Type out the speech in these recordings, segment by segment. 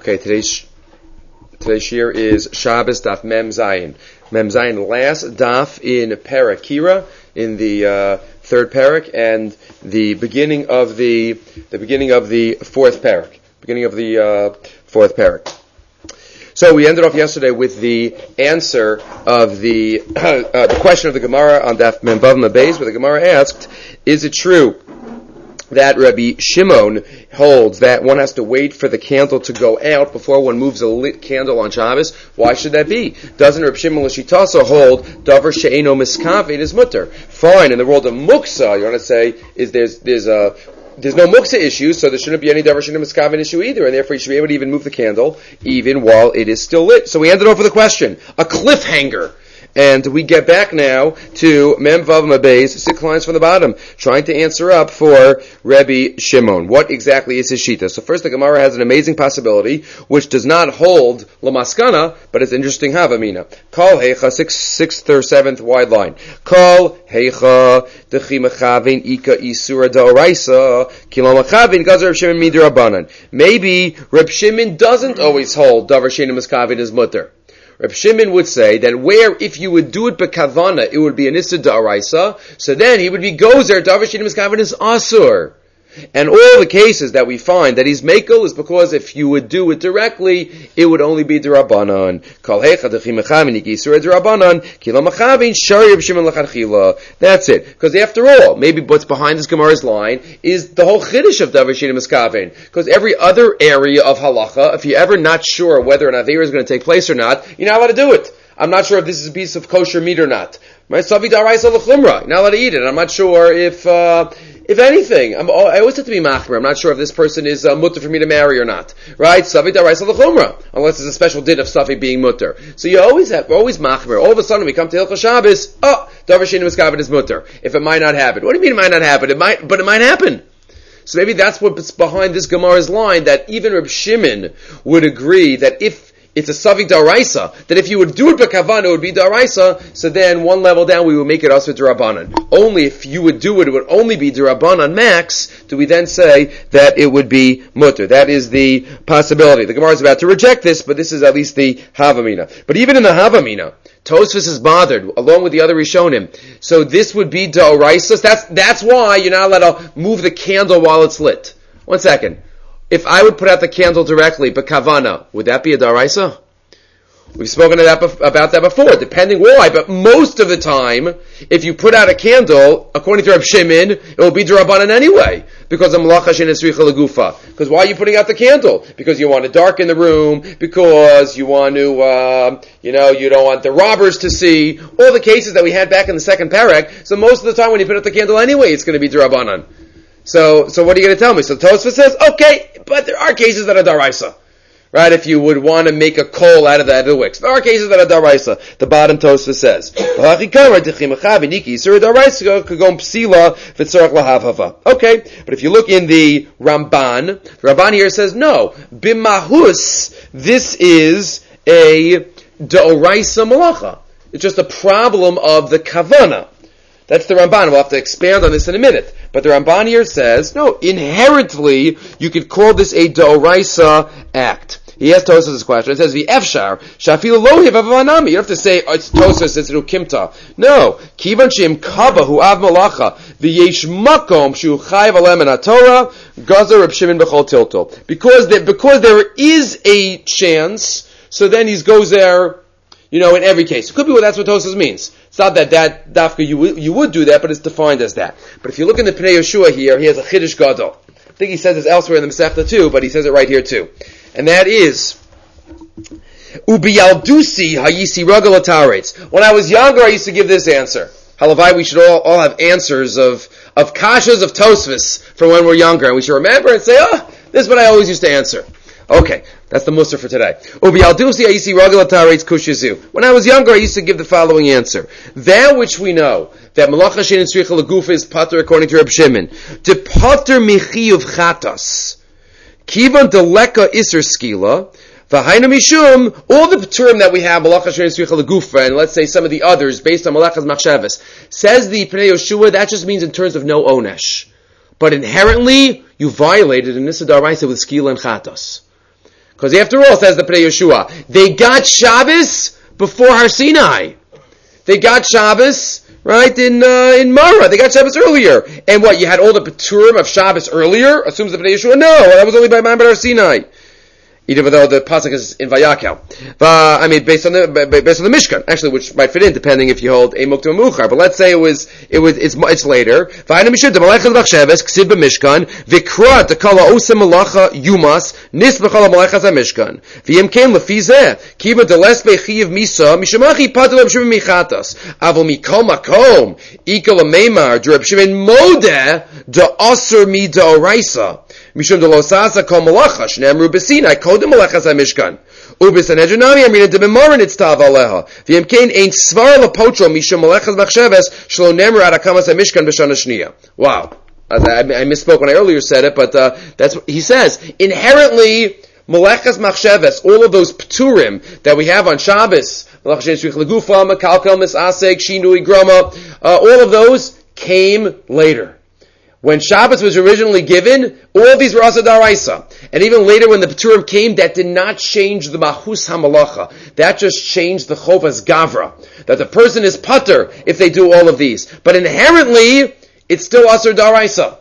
Okay, today's shir is Shabbos Daf Mem Zayin. Mem Zayin, last daf in Parak Kira, in the third parak, and the beginning of the fourth parak. So we ended off yesterday with the answer of the question of the Gemara on Daf Mem Vav Mabez, where the Gemara asked, is it true that Rabbi Shimon holds that one has to wait for the candle to go out before one moves a lit candle on Shabbos? Why should that be? Doesn't Rabbi Shimon L'shitasa hold davar she'eino miskaven is mutter? Fine, in the world of muksa, you want to say is there's no muksa issue, so there shouldn't be any davar she'eino miskaven issue either, and therefore you should be able to even move the candle even while it is still lit. So we ended off with a question, a cliffhanger. And we get back now to Mem Vav Mabez, 6 lines from the bottom, trying to answer up for Rabbi Shimon. What exactly is his shita? So first, the Gemara has an amazing possibility, which does not hold Lamaskana, but it's interesting Havamina. Kol Heicha, 6th or 7th wide line. Kol Heicha, Dechi Mechavin Ika Isura D'Oraisa, Kilo Mechavin Gazer Reb Shimon Midrabanan. Maybe Reb Shimon doesn't always hold Davar She'eino Miskaven as mutter. Reb Shimon would say that where, if you would do it bekavana, it would be an issa da'araisa, so then he would be gozer, davar she'eino miskaven is asur. And all the cases that we find that he's mekel is because if you would do it directly, it would only be d'Rabbanan. Kol heicha dechi mechavin iki isura d'Rabbanan, ki lo mechavin shari Reb Shimon l'chadchila. That's it. Because after all, maybe what's behind this Gemara's line is the whole chiddush of davar she'eino miskaven. Because every other area of halacha, if you're ever not sure whether an avera is going to take place or not, you're not allowed to do it. I'm not sure if this is a piece of kosher meat or not. Right? Savi d'Araisa l'chumra. You're not allowed to eat it. I'm not sure if anything, I always have to be machmer. I'm not sure if this person is mutter for me to marry or not. Right? Savi d'Araisa l'chumra. Unless there's a special din of Savi being mutter. So we're always machmer. All of a sudden we come to Hilchos Shabbos, davar she'eino miskaven is mutter. If it might not happen. What do you mean it might not happen? It might happen. So maybe that's what's behind this Gemara's line, that even Reb Shimon would agree that if it's a Savi D'Araisa, that if you would do it B'Kavana, it would be D'Araisa, so then one level down we would make it also D'Rabbanan. Only if you would do it, it would only be D'Rabbanan max, do we then say that it would be Mutter. That is the possibility. The Gemara is about to reject this, but this is at least the Havamina. But even in the Havamina, Tosfos is bothered, along with the other Rishonim. So this would be D'Oraisa. That's why you're not allowed to move the candle while it's lit. 1 second. If I would put out the candle directly, but kavana, would that be a daraisa? We've spoken about that before, depending why, but most of the time, if you put out a candle, according to Reb Shimon, it will be darabanan anyway, because of malacha she'eino tzricha legufa. Because why are you putting out the candle? Because you want to darken the room, because you want to, you don't want the robbers to see, all the cases that we had back in the second parak, so most of the time when you put out the candle anyway, it's going to be darabanan. So what are you going to tell me? So Tosfos says, okay, but there are cases that are daraisa. Right? If you would want to make a coal out of the wicks. There are cases that are daraisa. The bottom Tosfos says. Okay, but if you look in the Ramban here says, no, bimahus, this is a daraisa malacha. It's just a problem of the kavana. That's the Ramban. We'll have to expand on this in a minute. But the Ramban here says, no, inherently, you could call this a D'Oraisa act. He asked Tosfos this question. It says, V'efshar, shafilu lo hiv avanami. You don't have to say, it's Tosfos, it's ukimta. No. Kivan she'im kaba hu av malacha, v'yesh makom shu chayiv alem en Torah, gazer Reb Shimon b'chol tilto. Because there is a chance, so then he goes there, in every case. It could be that's what Tosfos means. It's not that dafka you would do that, but it's defined as that. But if you look in the Pnei Yehoshua here, he has a chiddush gadol. I think he says this elsewhere in the Masechta too, but he says it right here too. And that is, Ubiyaldusi hayisi ragal ataretz. When I was younger, I used to give this answer. Halavai, we should all have answers of kashas of Tosfos from when we're younger, and we should remember and say, this is what I always used to answer. Okay, that's the mussar for today. When I was younger, I used to give the following answer. That which we know, that malacha she'eino tzricha legufa is pater according to Reb Shimon. De pater michiyuv chatas. Kivan deleka iser skila. V'haina mishum, all the term that we have, malacha she'eino tzricha legufa, and let's say some of the others, based on malachas machshavas, says the Pnei Yehoshua, that just means in terms of no onesh. But inherently, you violated an issa d'oraisa with skila and chatas. Because after all, says the Pnei Yeshua, they got Shabbos before Har Sinai. They got Shabbos, right, in Mara. They got Shabbos earlier. And what, you had all the Peturim of Shabbos earlier? Assumes the Pnei Yeshua? No, that was only by Ma'amad Har Sinai. Even though the pasuk is in Vayakel, but I mean based on the Mishkan, actually, which might fit in depending if you hold a mukta muchar. But let's say it's later. V'ayna mishud the malachas b'chsheves ksiv b'mishkan v'kra tekala osem malacha yumas nis b'chala malachas ha'mishkan v'yem kem lefizeh kiva deles bechiv misa mishamachi padel b'shivim michatas avol mikol makom ikol ameimar d'Reb Shimon modeh da'asur mi da'oraisa mishum delosasa kol malacha shneimru b'sinai kodem malachas ha'mishkan ubis anedronami amrina de'memorin itztav aleha v'yem ken ein svar lapotro mishum malachas b'chsheves shlo nemru ad hakamas ha'mishkan b'shana shniya. Wow. I misspoke when I earlier said it, but that's what he says. Inherently, Malachas Machsheves, all of those Pturim that we have on Shabbos, Malachas Shvich Legufa, Mekalkel, Misasek, Shinui, Groma, all of those came later. When Shabbos was originally given, all of these were Asa Daraisa. And even later when the Pturim came, that did not change the Mahus HaMalacha. That just changed the Chovas Gavra. That the person is Pater if they do all of these. But inherently, it's still Asur Daraisa.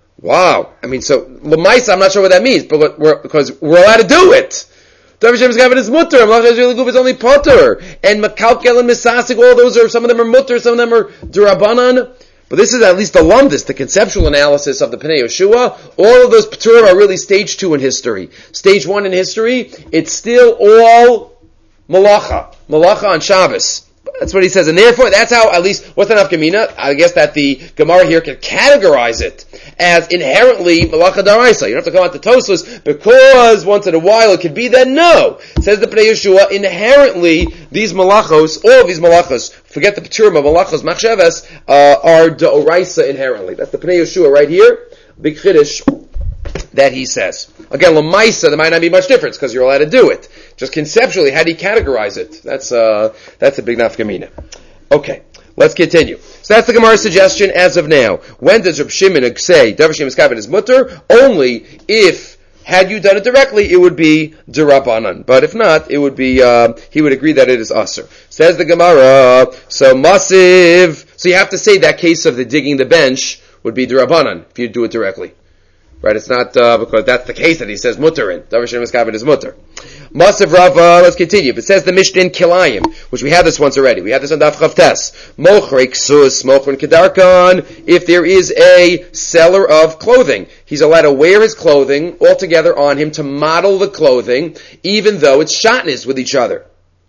Wow. I mean, so, L'maisa, I'm not sure what that means, but because we're allowed to do it. Davar Shem Miskaven is mutter. Malachas Shvich Leguf is only Pater. And Mekalkel and Misasik, all those are, some of them are mutter, some of them are Durabanan. But this is at least the lumdus, the conceptual analysis of the Pnei Yeshua. All of those P'turim are really stage 2 in history. Stage 1 in history, it's still all Malacha. Malacha on Shabbos. That's what he says. And therefore, that's how, at least, what's the nafkamina? I guess that the Gemara here can categorize it as inherently Malacha Daraisa. You don't have to come out to Tosfos because once in a while it could be that. No. Says the Pnei Yeshua, inherently, these Malachos, all of these Malachos, forget the P'turim of Malachos Machsheves, are Da'oraisa inherently. That's the Pnei Yeshua right here. Big Chiddush that he says. Again, L'maisa, there might not be much difference because you're allowed to do it. Just conceptually, how do you categorize it? That's a big nafkamina. Okay, let's continue. So that's the Gemara's suggestion as of now. When does Reb Shimon say Davar Shem Miskaven is mutter? Only if, had you done it directly, it would be Durabanan. But if not, it would be, he would agree that it is Asr. Says the Gemara, so Masiv, so you have to say that case of the digging the bench would be Durabanan, if you do it directly. Right, it's not, because that's the case that he says mutter in. Davar Shem Miskaven is mutter. Masav Rava, let's continue. It says the Mishnah in Kilayim, which we had this once already. We had this on Daf Chavtes. Mochrei Ksus, Mochrin Kedarkan. If there is a seller of clothing, he's allowed to wear his clothing altogether on him to model the clothing, even though it's shatnez with each other.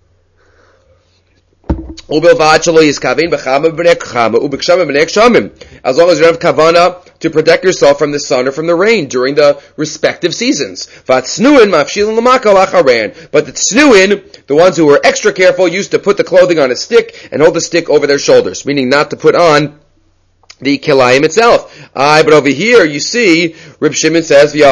As long as you don't have kavana to protect yourself from the sun or from the rain during the respective seasons. But the tznuin, the ones who were extra careful, used to put the clothing on a stick and hold the stick over their shoulders, meaning not to put on the kilayim itself. But over here, you see, Reb Shimon says, if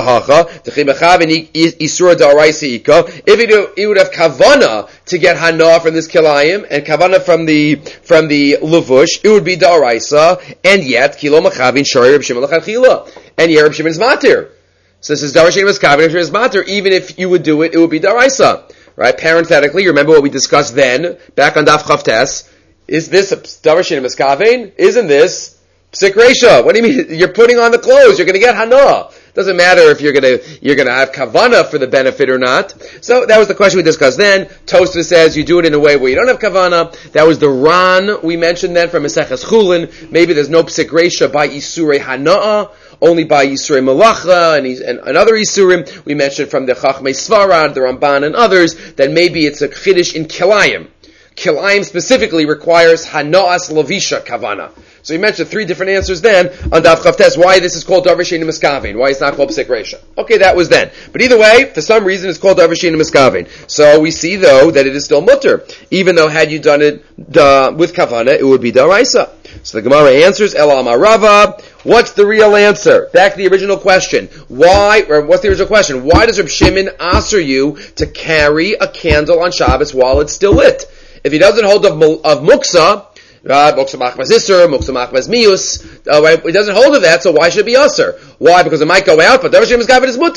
he would have kavana to get hana from this kilayim, and kavana from the levush, it would be da'araisa, and yet, kilo machavin shari Reb Shimon l'chadchila. And yet, Reb Shimon is matir. So this is Davar Shem Miskaven, Reb Shimon is matir. Even if you would do it, it would be da'araisa. Right? Parenthetically, you remember what we discussed then, back on Daf Chavtes. Is this Davar Shem Miskaven? Isn't this Psik Reisha? What do you mean? You're putting on the clothes. You're going to get hana. Doesn't matter if you're going to have kavana for the benefit or not. So that was the question we discussed then. Tosfos says you do it in a way where you don't have kavana. That was the Ran we mentioned then from Maseches Chulin. Maybe there's no Psik Reisha by Isurei Hana'a, only by Isurei Malacha and other Isurim. We mentioned from the Chachmei Svarad, the Ramban and others, that maybe it's a Chiddush in Kilayim. Kilayim specifically requires Hana'as Lavisha Kavana. So he mentioned 3 different answers then on Daf Chavtes why this is called Davar She'einu Miskaven, why it's not called Psik Reisha. Okay, that was then. But either way, for some reason it's called Davar She'einu Miskaven. So we see though that it is still mutter, even though had you done it with Kavana, it would be Daraisa. So the Gemara answers, Ela Amar Rava. What's the real answer? Back to the original question. What's the original question? Why does Reb Shimon answer you to carry a candle on Shabbos while it's still lit? If he doesn't hold of muksa, muksa machmas isur, muksa machmas mius, he doesn't hold of that, so why should it be usur? Why? Because it might go out, but Davar Shem Miskaven is mutter.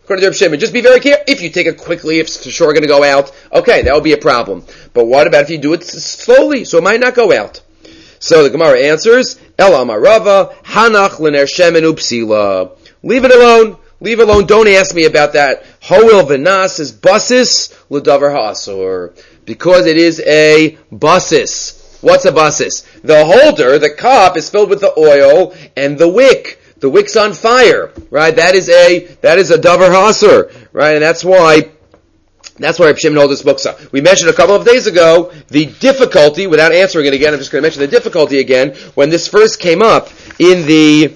According to Reb Shimon, just be very careful. If you take it quickly, if it's for sure going to go out, okay, that would be a problem. But what about if you do it slowly, so it might not go out? So the Gemara answers, El Amarava, Hanach l'ner shemen upsila. Leave it alone. Leave it alone. Don't ask me about that. Hoil v'nas is basis l'davar ha'asur. Because it is a basis. What's a basis? The holder, the cup, is filled with the oil, and the wick. The wick's on fire, right? That is a davar ha'asur, right? And that's why Reb Shimon holds this muksa. We mentioned a couple of days ago the difficulty, without answering it again, I'm just going to mention the difficulty again, when this first came up in the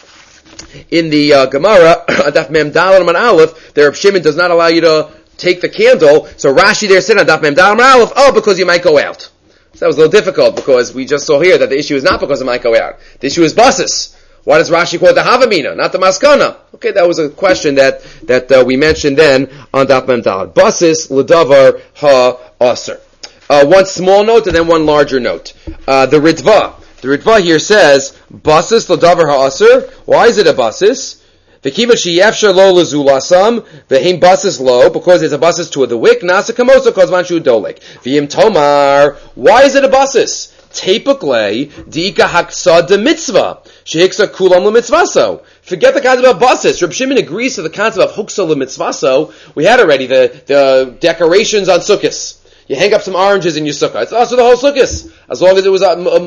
Gemara, Daf Mem Daled Amud Aleph, the Reb Shimon does not allow you to take the candle, so Rashi there said on Daf Mem Daled Amud Aleph, because you might go out. So that was a little difficult, because we just saw here that the issue is not because it might go out. The issue is basis. Why does Rashi call it the Havamina, not the Maskana? Okay, that was a question that we mentioned then on Daf Mem Daled. Basis l'davar ha'aser. One small note and then one larger note. The Ritva here says basis l'davar ha'aser. Why is it a basis? V'kiva sheyefshar lo lezulasam v'heim basis lo, because it's a basis to the wick. Nasa kamoso kozman shu dolek. V'yim tomar. Why is it a basis? Tepukle diika haksa de mitzvah shehiksa kulam lemitzvaso. Forget the concept of basis. Reb Shimon agrees to the concept of huksa lemitzvaso. We had already the decorations on Sukkos. You hang up some oranges in your sukkah. It's also the whole Sukkos, as long as it was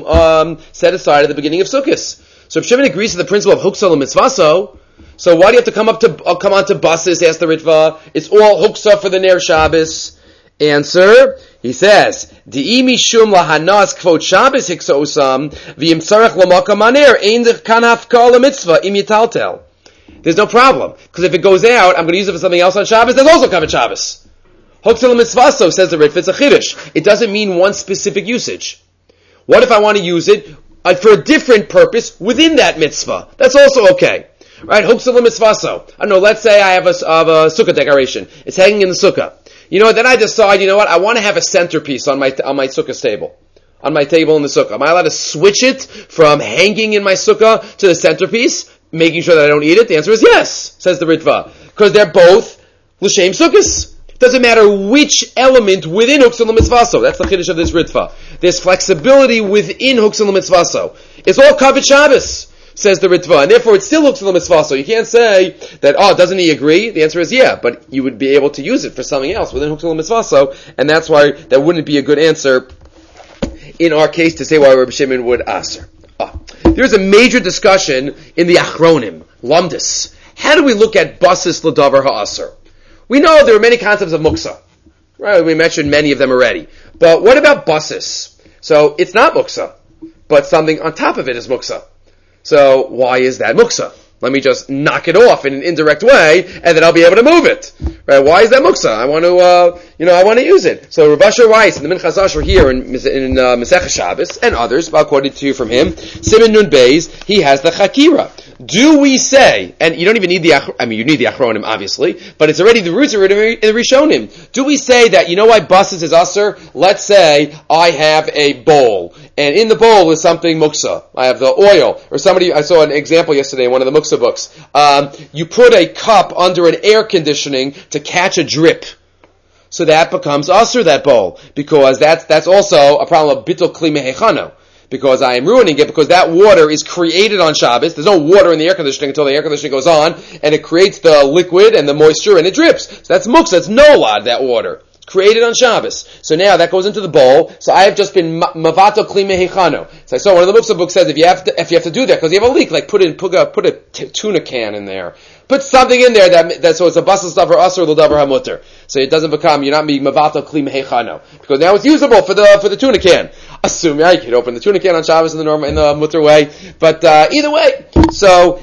set aside at the beginning of Sukkos. So Reb Shimon agrees to the principle of huksa lemitzvaso. So why do you have to come on to basis? Ask the Ritva. It's all huksa for the Ner Shabbos. Answer, he says, Di'imi shum lahanas kvot Shabbos hiksa osam v'im tzarech l'makam aner ein kan hafka l'mitzvah im yitaltel. There's no problem, because if it goes out, I'm going to use it for something else on Shabbos. There's also kavod Shabbos. Huksa l'mitzvaso, says the Ritva, it's a chiddush. It doesn't mean one specific usage. What if I want to use it for a different purpose within that mitzvah? That's also okay. Right? Huksa l'mitzvaso. I don't know, let's say I have a sukkah decoration. It's hanging in the sukkah. You know what, then I decide, you know what, I want to have a centerpiece on my sukkah table. On my table in the sukkah. Am I allowed to switch it from hanging in my sukkah to the centerpiece, making sure that I don't eat it? The answer is yes, says the Ritva. Because they're both l'shem sukkahs. It doesn't matter which element within huksa l'mitzvaso. That's the chiddush of this Ritva. There's flexibility within huksa l'mitzvaso. It's all kavod Shabbos, says the Ritva, and therefore it still looks to the mitzvah. So you can't say that, doesn't he agree? The answer is yeah, but you would be able to use it for something else within Hukzul Mitzvah, and that's why that wouldn't be a good answer in our case to say why Reb Shimon would aser. There's a major discussion in the Achronim, Lumdis. How do we look at basis l'davar ha'aser? We know there are many concepts of muksa. Right? We mentioned many of them already. But what about basis? So it's not muksa, but something on top of it is muksa. So why is that muksa? Let me just knock it off in an indirect way, and then I'll be able to move it. Right? Why is that muksa? I want to use it. So Rav Asher Weiss and the Minchas Asher here in Masechah Shabbos and others, quoted to you from him, Simon Nun Beis, he has the Chakira. Do we say, and you don't even need you need the Achronim, obviously, but it's already the roots are in the Rishonim. Do we say that, you know why basis is aser? Let's say I have a bowl, and in the bowl is something muksa. I have the oil, or I saw an example yesterday in one of the muksa books. You put a cup under an air conditioning to catch a drip. So that becomes aser, that bowl, because that's also a problem of bittul kli mehechano. Because I am ruining it, because that water is created on Shabbos. There's no water in the air conditioning until the air conditioning goes on, and it creates the liquid and the moisture, and it drips. So that's muksa, that's nolad, that water. It's created on Shabbos. So now that goes into the bowl, so I have just been mavato kli mehechano. So I saw one of the muksa books says if you have to do that, because you have a leak, like put a tuna can in there. Put something in there that so it's a basis davar aser l'davar hamuter. So it doesn't become, you're not being mavato kli mehechano. Because now it's usable for the tuna can. Assume you could open the tuna can on Shabbos in the mutter way, but either way. So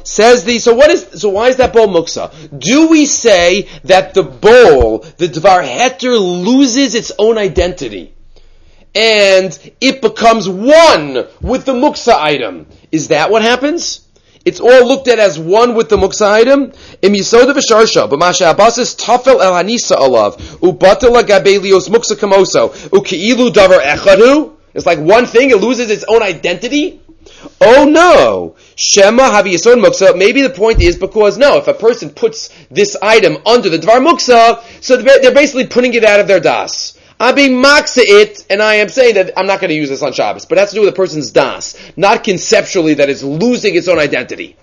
why is that bowl muksa? Do we say that the bowl, the dvar heter, loses its own identity and it becomes one with the muksa item? Is that what happens? It's all looked at as one with the muksa item. Im yisoda v'sharsha, b'masha abasis tafel el hanisa alav, ubatel agabelios muksa kamoso, uki'ilu davar echadu. It's like one thing, it loses its own identity. Oh no, Shema Havi Yisod Muksa. Maybe the point is because no, if a person puts this item under the Dvar Muksa, so they're basically putting it out of their das. I'm being maksa it, and I am saying that I'm not going to use this on Shabbos, but it has to do with a person's das, not conceptually that it's losing its own identity.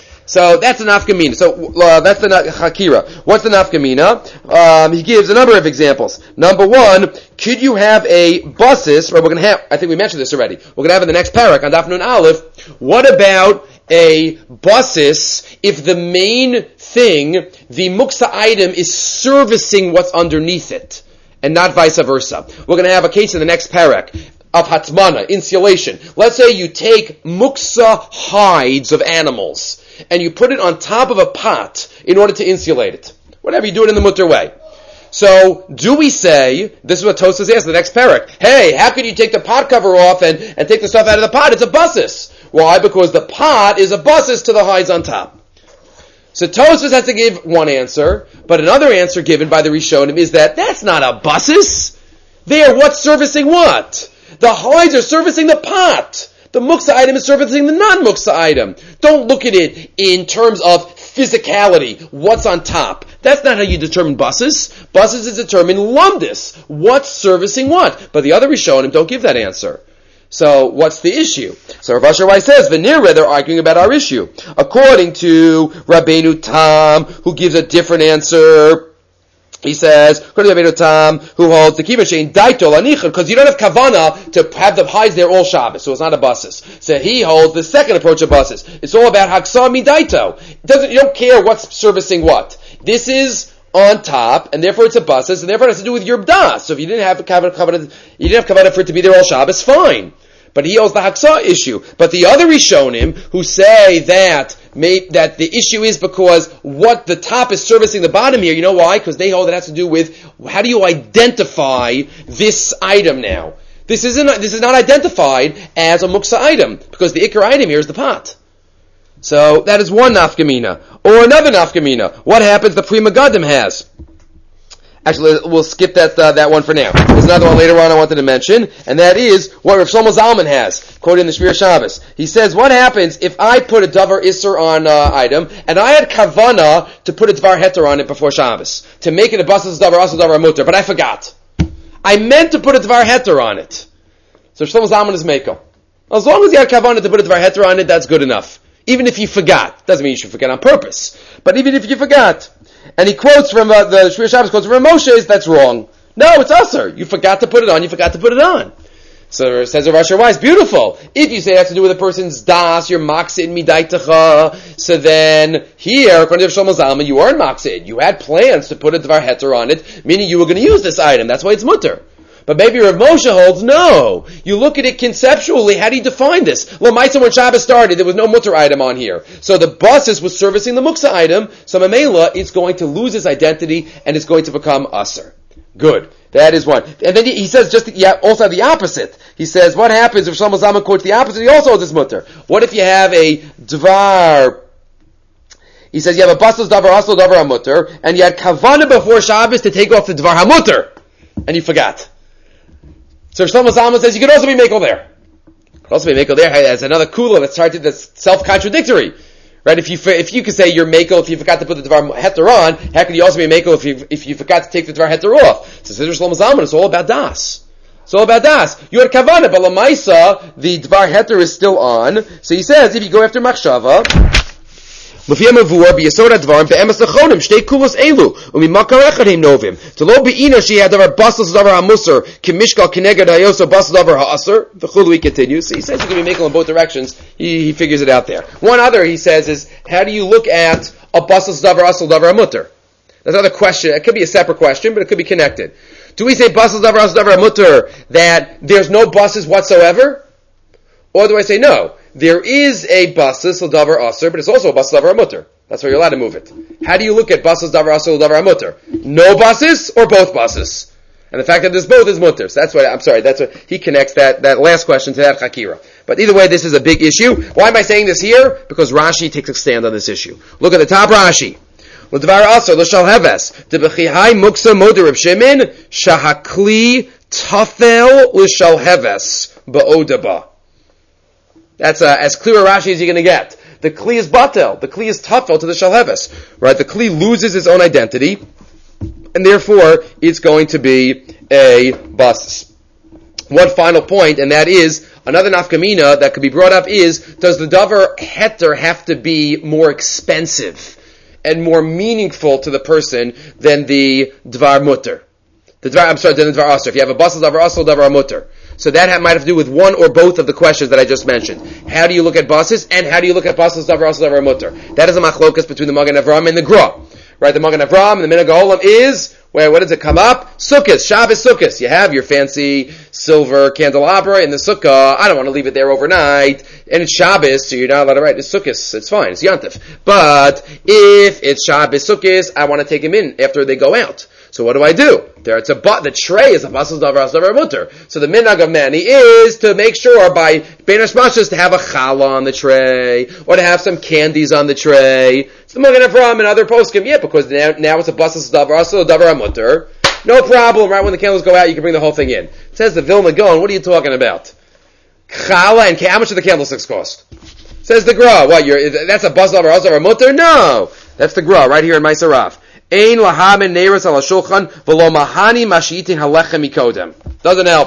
So that's the nafkamina. So that's the hakira. What's the nafkamina? He gives a number of examples. Number one, could you have a basis? Or we're going to have. I think we mentioned this already. We're going to have in the next parak on Daf Nun Aleph. What about a basis if the main thing, the muksa item, is servicing what's underneath it, and not vice versa? We're going to have a case in the next parak of hatmana, insulation. Let's say you take muksa hides of animals and you put it on top of a pot in order to insulate it. Whatever, you do it in the mutter way. So, do we say, this is what Tosas asks, the next parak, hey, how can you take the pot cover off and take the stuff out of the pot? It's a basis. Why? Because the pot is a basis to the hides on top. So Tosas has to give one answer, but another answer given by the Rishonim is that that's not a basis. They are what's servicing what? The hides are servicing the pot. The muksa item is servicing the non-muksa item. Don't look at it in terms of physicality, what's on top. That's not how you determine basis. Basis is determined lumdis, what's servicing what. But the other Rishonim don't give that answer. So what's the issue? So Rav Asher Weiss says, V'nireh, they're arguing about our issue. According to Rabbeinu Tam, who gives a different answer, he says, according to Rabbeinu Tam, who holds the kibbutz shein daito lanichad, because you don't have kavana to have the hides there all Shabbos, so it's not a basis. So he holds the second approach of basis. It's all about haksa midaito. You don't care what's servicing what. This is on top, and therefore it's a basis, and therefore it has to do with your das. So if you didn't have kavana for it to be there all Shabbos, fine. But he holds the haksa issue. But the other Rishonim who say that the issue is because what the top is servicing the bottom here, you know why? Because they hold it has to do with how do you identify this item now? This is not identified as a muksa item because the ikar item here is the pot. So that is one nafkamina. Or another nafkamina. What happens the Pri Megadim has? Actually, we'll skip that one for now. There's another one later on I wanted to mention, and that is what Rav Shlomo Zalman has, quoted in the Shmir Shabbos. He says, what happens if I put a Davar Isser on item, and I had Kavana to put a Dvar Heter on it before Shabbos, to make it a Basas Davar Asal Davar Mutter, but I forgot. I meant to put a Dvar Heter on it. So Shlomo Zalman is Mekel. As long as you had Kavana to put a Dvar Heter on it, that's good enough. Even if you forgot. Doesn't mean you should forget on purpose. But even if you forgot. And he quotes from the Shmir Shabbos, quotes from Moshe, that's wrong. No, it's usher. You forgot to put it on, you forgot to put it on. So it says Rav Asher Weiss, beautiful. If you say it has to do with a person's das, you're maksid midaitacha, so then here, according to Shlomo Zalman, you aren't maksid. You had plans to put a dvar heter on it, meaning you were going to use this item. That's why it's mutter. But maybe Rav Moshe holds, no. You look at it conceptually, how do you define this? Well, Maisa, when Shabbos started, there was no mutter item on here. So the basis was servicing the muksa item, so Mamela, it's going to lose its identity, and it's going to become usher. Good. That is one. And then he says also the opposite. He says, what happens if Shlomo Zalman quotes the opposite? He also holds this mutter. What if you have a dvar? He says you have a bastos davar, asal davar hamutter, and you had kavana before Shabbos to take off the dvar hamutter, and you forgot. So Shlomo Zalman says you could also be mekel there. Also be mekel there. That's another kula that's self-contradictory. Right? If you could say you're mekel if you forgot to put the dvar heter on, how could you also be mekel if you forgot to take the dvar heter off? So says Shlomo Zalman, it's all about das. It's all about das. You had kavana, but lamaisa the dvar heter is still on. So he says if you go after machshava. לפי המבואר ביסוד הדברים באמס נכונים שתי קולות אלו וממקור אחד הם נובעים שלא בעינה שיהיה הדבר בסל דבר המוסר כמשקל כנגד היוסו בסל דבר האסר וכו'. He continues. So he says you can be making in both directions. He figures it out there. One other he says is how do you look at a basal davar asal davar hamutter? That's another question. It could be a separate question, but it could be connected. Do we say basal davar asal davar hamutter that there's no buses whatsoever? Or do I say no? There is a basis of davar aser, but it's also a basis of davar mutter. That's why you're allowed to move it. How do you look at basis davar aser or davar mutter? No basis or both basis? And the fact that there's both is mutter. So that's what he connects that last question to that chakira. But either way, this is a big issue. Why am I saying this here? Because Rashi takes a stand on this issue. Look at the top Rashi. L'davar aser l'shal heves debechihai muksa moder Reb Shimon shahakli tafel l'shal heves ba'odaba. That's as clear a Rashi as you're going to get. The Kli is batel. The Kli is tafel to the Shalheves. Right? The Kli loses its own identity, and therefore it's going to be a basis. One final point, and that is, another nafkamina that could be brought up is, does the davar heter have to be more expensive and more meaningful to the person than the dvar mutter? Than the dvar aser. If you have a basal davar asal, davar mutter. So that might have to do with one or both of the questions that I just mentioned. How do you look at basis, and how do you look at basal davar asal, davar mutter? That is a machlokas between the Magen Avraham and the Gra. Right, the Magen Avraham and the Minhag HaOlam is, what does it come up? Sukkot, Shabbos Sukkot. You have your fancy silver candelabra in the sukkah. I don't want to leave it there overnight. And it's Shabbos, so you're not allowed to write, it's Sukkot. It's fine, it's Yantif. But if it's Shabbos Sukkot, I want to take them in after they go out. So what do? The tray is a basal davar asal davar mutter. So the minhag of many is to make sure by bein hashmashas to have a challah on the tray, or to have some candies on the tray. So the Magen Avraham and other poskim, because now it's a basal davar asal davar mutter. No problem, right? When the candles go out, you can bring the whole thing in. It says the Vilna Gaon, what are you talking about? Challah and how much do the candlesticks cost? Says the Gra, that's a basal davar asal davar mutter? No! That's the Gra, right here in Ma'aser Rav. Ein lahamen neiros al shulchan v'lo mahani mashitin halechem mikodem. Doesn't help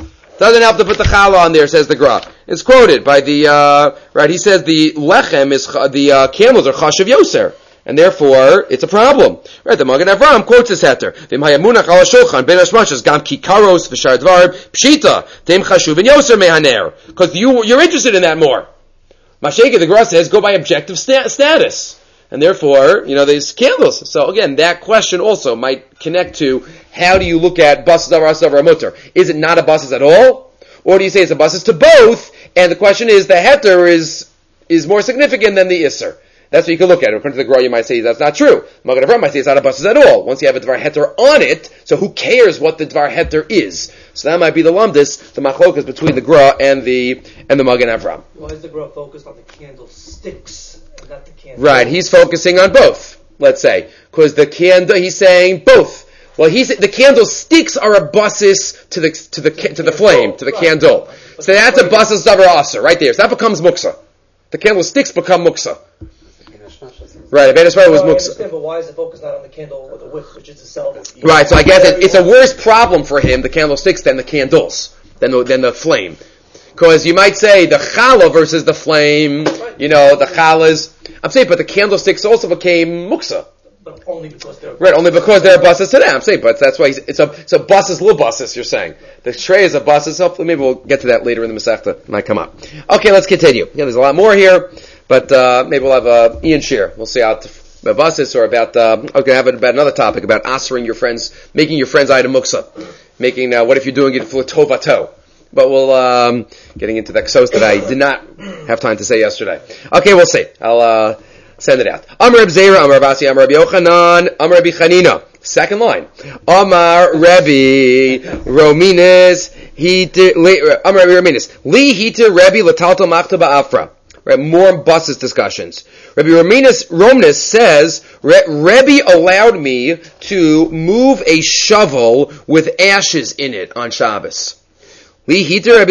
to put the challah on there, says the Gra. It's quoted by the, he says the lechem is, the camels are chashav yoser. And therefore, it's a problem. Right, the Magen Avraham quotes this heter. V'im hayamunach al shulchan ben hashmashas gam kikaros v'shar dvar pshita tem chashuv ben yoser mehaner. Because you're interested in that more. Masheke, the Gra says, go by objective status. And therefore, there's candles. So again, that question also might connect to how do you look at basis davar asal davar mutter? Is it not a basis at all? Or do you say it's a basis to both? And the question is, the heter is more significant than the isser. That's what you can look at. According to the Gra, you might say that's not true. Magen Avraham might say it's not a basis at all. Once you have a dvar heter on it, so who cares what the dvar heter is? So that might be the lumdis, the machlokas between the Gra and the Magen Avraham. Why is the Gra focused on the candlesticks? Right, he's focusing on both, let's say. Because he's saying both. Well, the candlesticks are a basis to the flame, to the candle. So that's a basis davar aser, right there. So that becomes muksa. The candlesticks become muksa. Right, that's why it was muksa. But why is the focus not on the candle or the wick, which is itself? Right, so I guess it's a worse problem for him, the candlesticks, than the candles, than the flame. Because you might say the challah versus the flame, the challahs. I'm saying, but the candlesticks also became muksa. But only because they're a basis to them. I'm saying, but that's why it's a basis, little basis, you're saying. The tray is a basis. Hopefully, maybe we'll get to that later in the Masechta. It might come up. Okay, let's continue. There's a lot more here, but maybe we'll have Ian Shear. We'll see out the basis, or about about another topic about answering your friends, making your friends item muksa, making what if you're doing it for tovato. But we'll, getting into the ksos that I did not have time to say yesterday. Okay, we'll see. I'll, send it out. Amar Reb Zera, Amar Abasi, Amar Rabbi Yochanan, Amar Rabbi Chanina. Second line. Amar Rabbi Rominis, Amar Rabbi Rominis, Li Hita Rabbi Latalto Machta Ba'afra. Right, more buses discussions. Rabbi Rominis says, Rabbi allowed me to move a shovel with ashes in it on Shabbos. He allowed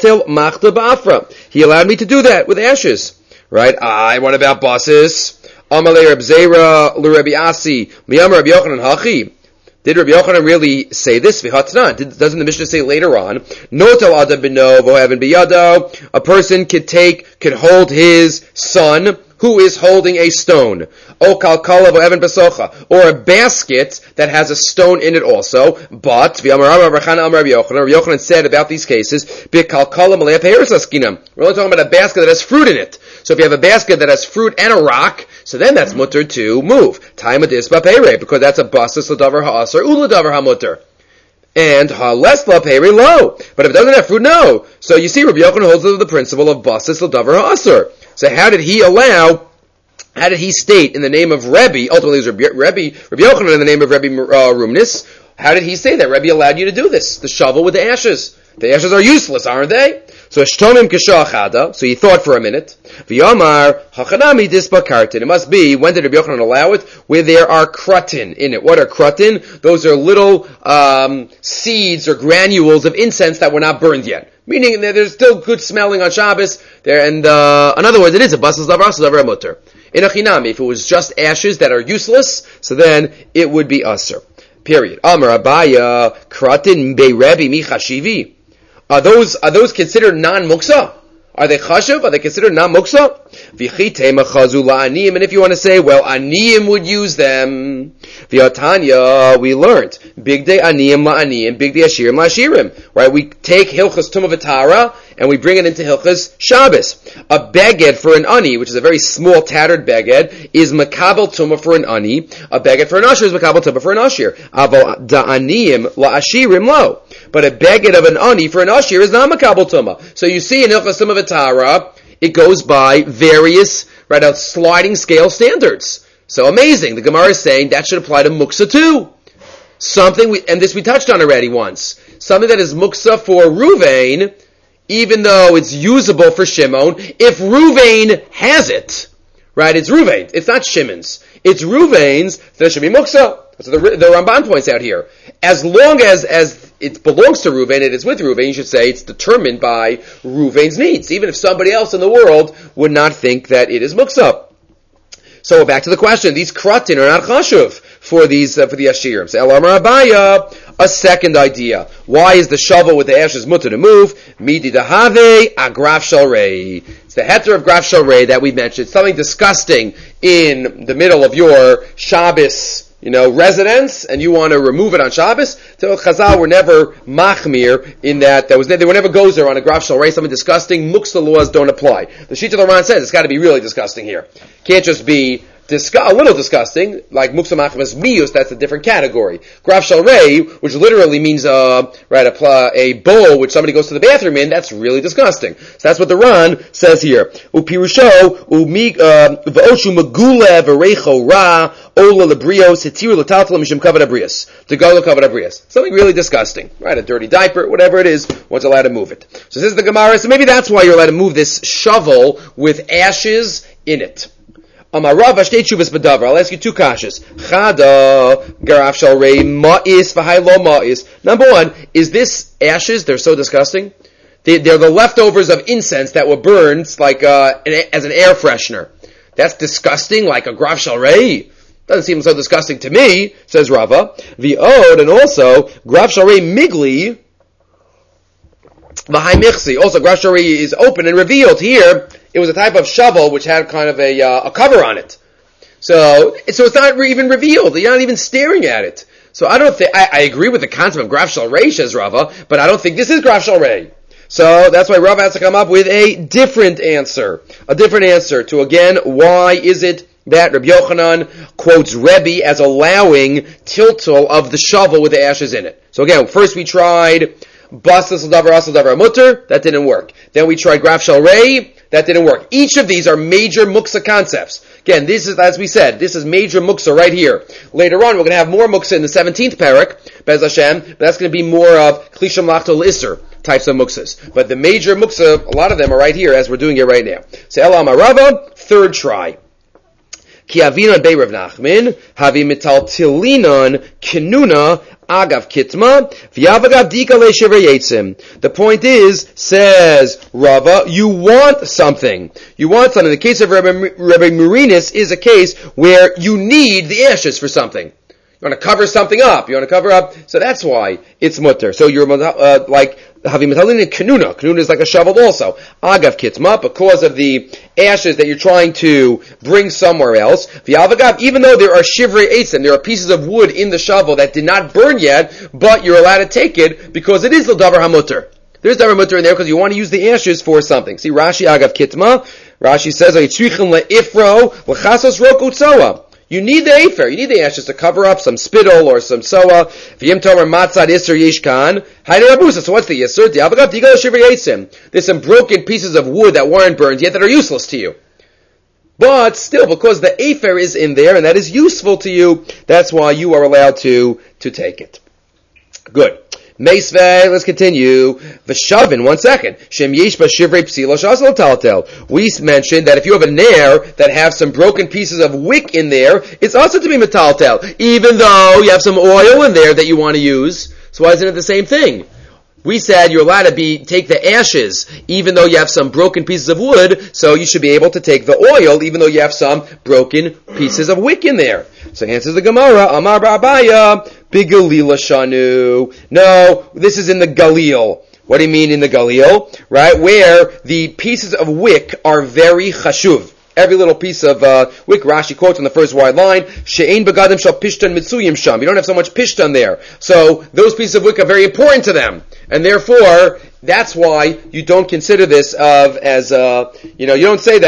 me to do that with ashes. Right? What about buses? Amalei Reb Zera, L'Rebbi Asi, Miyam Rabbi Yochanan Hachi. Did Rabbi Yochanan really say this? Doesn't the Mishnah say later on, Notel Adam B'no V'Oheven B'Yado, a person could hold his son, who is holding a stone, or a basket that has a stone in it also. But Rabbi Yochanan said about these cases, we're only talking about a basket that has fruit in it. So if you have a basket that has fruit and a rock, so then that's mutter to move. Time of disbapere, because that's a basis l'davar ha'asar u'l'davar ha'mutter. And ha'les l'apere lo. But if it doesn't have fruit, no. So you see, Rabbi Yochanan holds the principle of basis l'davar ha'asar. So how did he state in the name of Rebbe, ultimately it was Rabbi Yochanan in the name of Rebbe Rumnis, how did he say that Rebbe allowed you to do this? The shovel with the ashes. The ashes are useless, aren't they? So so he thought for a minute. V'yamar hachanami disbakartin. It must be, when did Rabbi Yochanan allow it? Where there are krutin in it. What are krutin? Those are little seeds or granules of incense that were not burned yet. Meaning that there's still good smelling on Shabbos there, and in other words, it is a basal davar, asal davar mutter. In a chinami, if it was just ashes that are useless, so then it would be aser. Period. Amar Abaya kratin beirebi mi chashivi. Are those considered non-muksa? Are they chashuv? Are they considered non-muksa? V'chitei machazu la'aniyim. And if you want to say, well, aniyim would use them. V'atanya, we learned. Big day aniyim la'aniyim, big day ashirim la'ashirim. Right? We take Hilchas Tumah V'Tara, and we bring it into Hilchas Shabbos. A beged for an ani, which is a very small, tattered beged, is makabel tumah for an ani. A beged for an ashir is makabel tumah for an ashir. Aval da'aniyim la'ashirim lo. But a beged of an ani for an ashir is not makabel tumah. So you see in Hilchas Tumah V'Tara, it goes by various, a sliding scale standards. So amazing. The Gemara is saying that should apply to muksa too. And this we touched on already once. Something that is muksa for Ruvain, even though it's usable for Shimon, if Ruvain has it, right? It's Ruvain. It's not Shimon's. It's Ruvain's, then it should be muksa. That's what the Ramban points out here. As long as it belongs to Ruvain, it is with Ruvain, you should say it's determined by Ruvain's needs, even if somebody else in the world would not think that it is muksa. So back to the question. These kratin are not chashuv for the ashirim. So El Amar Abaya, a second idea. Why is the shovel with the ashes mutter to move? Midi dahave agraf shalrei. It's the heter of graf shalrei that we mentioned. Something disgusting in the middle of your Shabbos, residence, and you want to remove it on Shabbos. So Chazal were never machmir in that they were never gozer on a graf shalrei, something disgusting. Muksa laws don't apply. The Shita Laran says it's got to be really disgusting here. Can't just be a little disgusting, like muksa machmas mius, that's a different category. Graf shalrei, which literally means a bowl which somebody goes to the bathroom in, that's really disgusting. So that's what the Ran says here. Upirusho, v'oshu magule v'reicho ra, ola lebrios, hitiru l'taltal mishum kavod abrios. To go to kavod abrios. Something really disgusting. Right, a dirty diaper, whatever it is, one's allowed to move it. So this is the Gemara, so maybe that's why you're allowed to move this shovel with ashes in it. I'll ask you two kashas. Chada garaf shalrei ma'is v'hai lo ma'is. Number one, is this ashes? They're so disgusting. They're the leftovers of incense that were burned as an air freshener. That's disgusting, like a graf shalrei. Doesn't seem so disgusting to me, says Rava. V'od, and also graf shalrei migli v'hai michsi. Also, graf shalrei is open and revealed here. It was a type of shovel which had kind of a cover on it. So it's not even revealed. You're not even staring at it. So I don't think, I agree with the concept of graf shalrei, says Rava, but I don't think this is graf shalrei. So that's why Rava has to come up with a different answer to, again, why is it that Rabbi Yochanan quotes Rebbe as allowing tiltal of the shovel with the ashes in it. So again, first we tried basas davar asal davar mutter, that didn't work. Then we tried graf shalrei, that didn't work. Each of these are major muksa concepts. Again, this is, as we said, this is major muksa right here. Later on, we're going to have more muksa in the 17th parak, Bez Hashem, but that's going to be more of klisham lachto l'isser types of muksas. But the major muksa, a lot of them are right here, as we're doing it right now. So Elam Arava, third try. Ki avinon bei Rav Nachman, havi mital tilinon kinuna agav kitma, v'yavagav dika le'shever yetzim. The point is, says Rava, you want something. The case of Rabbi Murinis is a case where you need the ashes for something. You want to cover something up. So that's why it's mutter. So you're like having metalin and kanuna. Kanuna is like a shovel also. Agav kitma, because of the ashes that you're trying to bring somewhere else. V'yavagav, even though there are shivrei eitzim, there are pieces of wood in the shovel that did not burn yet, but you're allowed to take it because it is l'davar hamutter. There's davar mutter in there because you want to use the ashes for something. See Rashi agav kitma. Rashi says yitzrichin le'ifro l'chasos rok utzoa. You need the afer, you need the ashes to cover up some spittle or some soa. V'yim tomer matzad iser yishkan. Hayne rabusa. So what's the iser? Di'avagav digal shivrei eitzim. There's some broken pieces of wood that weren't burned yet that are useless to you. But still, because the afer is in there and that is useful to you, that's why you are allowed to take it. Good. Meisvei, let's continue. V'shavin, 1 second. Shem yeshba shivrei psila shasal taltel. We mentioned that if you have a nair that have some broken pieces of wick in there, it's also to be metaltel, even though you have some oil in there that you want to use. So why isn't it the same thing? We said you're allowed to take the ashes, even though you have some broken pieces of wood, so you should be able to take the oil, even though you have some broken pieces of wick in there. So answers the Gemara, Amar Ba'abaya, Bigalila Shanu. No, this is in the Galil. What do you mean in the Galil? Right, where the pieces of wick are very chashuv. Every little piece of wick, Rashi quotes on the first wide line, She'ein begadim shal pishtan mitzuyim sham. You don't have so much pishtan there. So those pieces of wick are very important to them. And therefore, that's why you don't consider this you don't say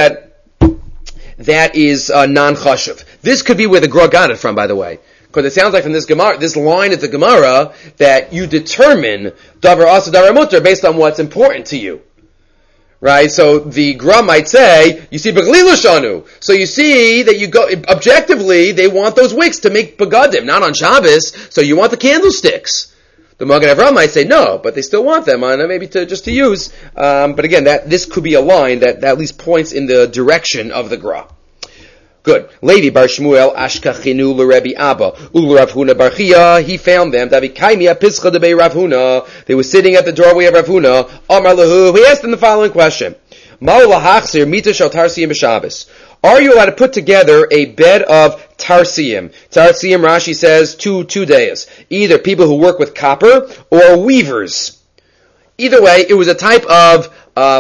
that is non-chashuv. This could be where the Gra got it from, by the way. Because it sounds like from this Gemara, this line of the Gemara, that you determine davar asa, davar mutter based on what's important to you. Right? So the Gra might say, you see, Beglila Shanu. So you see that you go, objectively, they want those wicks to make begadim, not on Shabbos, so you want the candlesticks. The Magen Avraham might say no, but they still want them, maybe just to use. But again, this could be a line that at least points in the direction of the Gra. Good. Levi bar Shmuel ashkachinu l'Rebbe Abba u'Rav Huna bar Chia. He found them. Davikaimia pischa debei Rav Huna. They were sitting at the doorway of Rav Huna. Amar lahu. He asked them the following question: Ma'u lahachzir mita shel tarsiyim b'Shabbos. Are you allowed to put together a bed of tarsiyim? Tarsiyim, Rashi says, two days. Either people who work with copper or weavers. Either way, it was a type of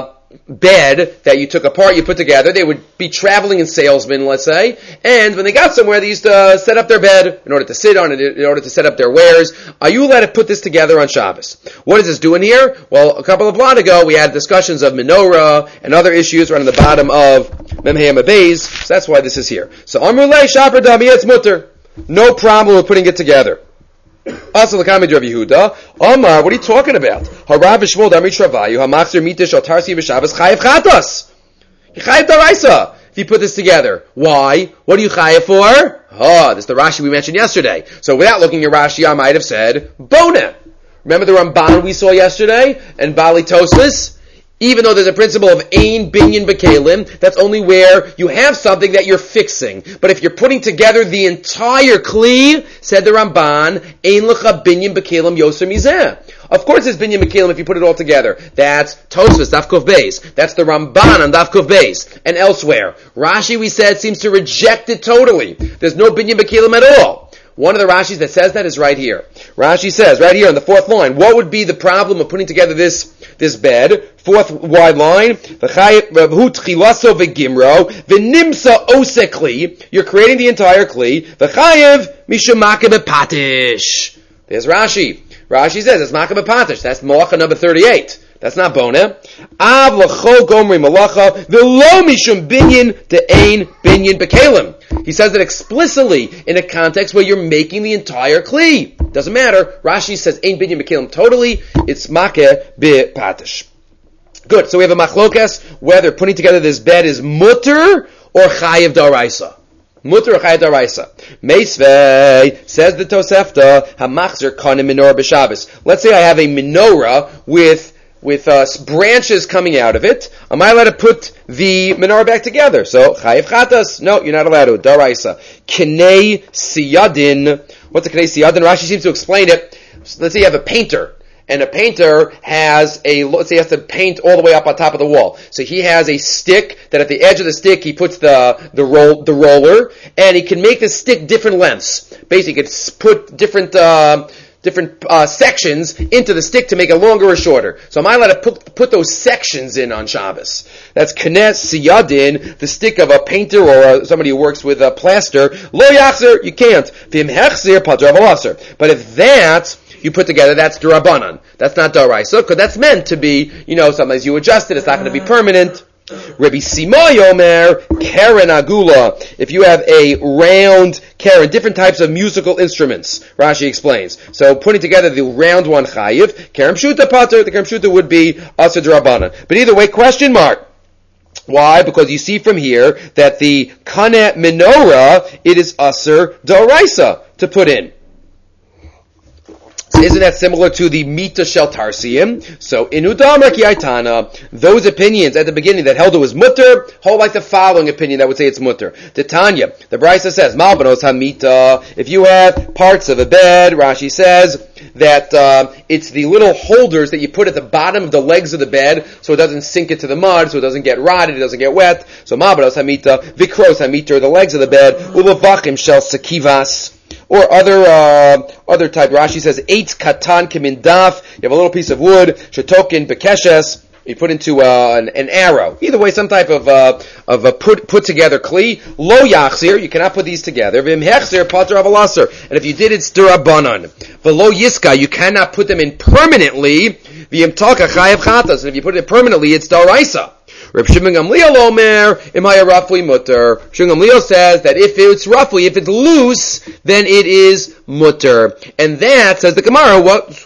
bed that you took apart, you put together. They would be traveling in salesmen, let's say, and when they got somewhere, they used to set up their bed in order to sit on it, in order to set up their wares. Are you allowed to put this together on Shabbos? What is this doing here? Well, a couple of blot ago, we had discussions of menorah and other issues right on the bottom of Memhei Amabeis, so that's why this is here. So, Amrulei Shaper Dami, it's mutter. No problem with putting it together. Also, the comment of Yehuda, Omar, what are you talking about? Harav Shmuel Damri Travayu, Hamachzer Mitish Al Tarsi B'Shabbos Chayev Chatos. Chayev Daraisa. If you put this together, why? What are you chayev for? This is the Rashi we mentioned yesterday. So, without looking at Rashi, I might have said Bona. Remember the Ramban we saw yesterday and Bali Tosfos? Even though there's a principle of ein binyan b'kelim, that's only where you have something that you're fixing. But if you're putting together the entire kli, said the Ramban, ein lecha binyan b'kelim yoser mizeh. Of course it's binyan b'kelim if you put it all together. That's Tosfos, Daf Kuf Beis. That's the Ramban on Daf Kuf Beis. And elsewhere. Rashi, we said, seems to reject it totally. There's no binyan b'kelim at all. One of the Rashis that says that is right here. Rashi says, right here on the fourth line, what would be the problem of putting together this bed? Fourth wide line, you're creating the entire kli. There's Rashi. Rashi says, it's makeh b'patish. That's malacha number 38. That's not bona. Av l'chol gomri malacha v'lo mishum binyan de'ein binyan b'kelim. He says it explicitly in a context where you're making the entire kli. Doesn't matter. Rashi says ein binyan b'kelim totally. It's makeh b'patish. Good. So we have a machlokas whether putting together this bed is mutter or chayev daraisa. Mutter or chayev daraisa. Meisvei says the Tosefta hamachzer kanim menorah b'Shabbos. Let's say I have a menorah with branches coming out of it. Am I allowed to put the menorah back together? So, chayev chatas. No, you're not allowed to. Daraisa. Kinei siyadin. What's a kinei siyadin? Rashi seems to explain it. Let's say you have a painter. And a painter let's say he has to paint all the way up on top of the wall. So he has a stick that at the edge of the stick he puts the roller, and he can make the stick different lengths. Basically, he can put different sections into the stick to make it longer or shorter. So am I allowed to put those sections in on Shabbos? That's knes siyadin, the stick of a painter or somebody who works with a plaster. Lo yachzer, you can't. V'im hechzir patur avalaser. But if that you put together, that's derabanan. That's not daraisa, because that's meant to be, sometimes you adjust it, it's not going to be permanent. Rabbi Simai Omer, Karen Agula. If you have a round Karen, different types of musical instruments, Rashi explains. So putting together the round one chayiv, Karen Pshuta Pater, the Karen Pshuta would be Asa Derabanan. But either way, question mark. Why? Because you see from here that the Kaneh menorah, it is Aser Daraisa to put in. So Isn't that similar to the Mita Shel Tarsiim? So, Inudamar Ki Aitana, those opinions at the beginning that held it was mutter, hold like the following opinion that would say it's mutter. Titania, the Brisa says, Malbanos Hamita, if you have parts of a bed, Rashi says that it's the little holders that you put at the bottom of the legs of the bed so it doesn't sink into the mud, so it doesn't get rotted, it doesn't get wet. So, Malbanos Hamita, Vikros Hamita, the legs of the bed, Ubavachim Shel Sakivas. Or other type. Rashi says, Eitz katan kimindaf. You have a little piece of wood, shetokin bekeshes. You put into an arrow. Either way, some type of a put together kli. Lo yachzir. You cannot put these together. Vim hechzir pater avalasser. And if you did, it's durabanan. V'lo yiska. You cannot put them in permanently. V'im talka chayav chatas. And if you put it permanently, it's daraisa. Reb Shimon Gamliel Omer, Imaya roughly mutter. Shimon Gamliel says that if it's loose, then it is mutter. And that, says the Gemara,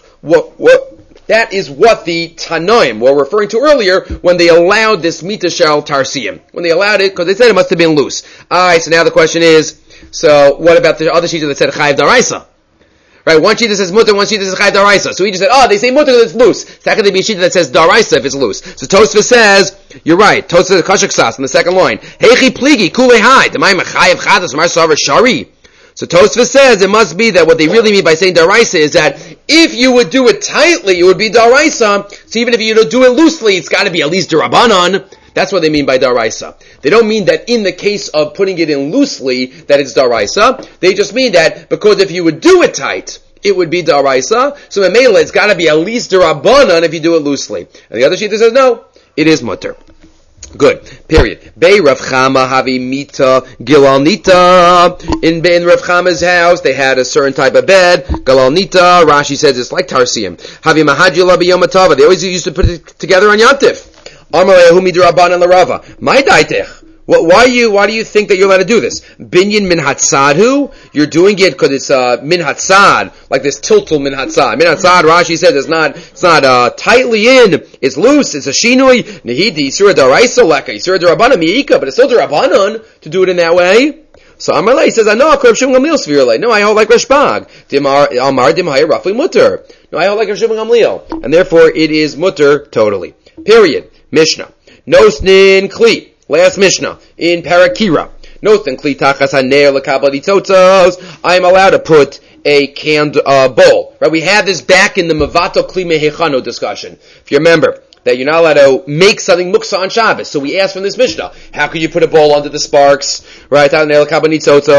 that is what the Tanoim were referring to earlier when they allowed this Mita Shel Tarsiim. When they allowed it, because they said it must have been loose. Alright, so now the question is, so what about the other shita that said Chayav Daraisa? Right, one sheet that says mutter, one sheet that says chayav daraisa. So he just said, they say mutter because it's loose. Second, there'd be a sheet that says daraisa if it's loose. So Tosfos says, you're right. Tosfos says kashuk sas in the second line. Heichi pligi kulei hai. Demayim chayav chadas mar savar shari. So Tosfos says it must be that what they really mean by saying daraisa is that if you would do it tightly, it would be daraisa. So even if you don't do it loosely, it's got to be at least durabanan. That's what they mean by daraisa. They don't mean that in the case of putting it in loosely, that it's daraisa. They just mean that because if you would do it tight, it would be daraisa. So in Mela, it's got to be at least darabanan if you do it loosely. And the other sheet says no, it is mutter. Good. Period. Bei Rav Chama havi mita gilal nita. In Rav Chama's house, they had a certain type of bed. Gilal nita. Rashi says it's like tarsium. Havi mahadjula b'yom hatava. They always used to put it together on Yantif. Amarei humi derabanan l'rava. My daitech. Why do you think that you're allowed to do this? Binyan min hatzadhu? You're doing it because it's min hatzad, like this tiltul min hatzad. Min hatzad, Rashi says it's not tightly in, it's loose, it's a shinui. Nehidi yisura daraisa leka, yisura derabanan miika, but it's still derabanan to do it in that way. So Amarlei says, I know, I hold like Rashbag. Amar dimhaya roughly mutter. No, I hold like Rav Shimon Gamliel. And therefore it is mutter totally. Period. Mishnah. Nosnin kli. Last Mishnah in Parakira. Noten kli tachas haner lekabel tzotzos. I am allowed to put a canned bowl. Right? We had this back in the Mavato kli mehechano discussion. If you remember that you're not allowed to make something muksa on Shabbos. So we asked from this Mishnah, how could you put a bowl under the sparks? Right? You're allowed to.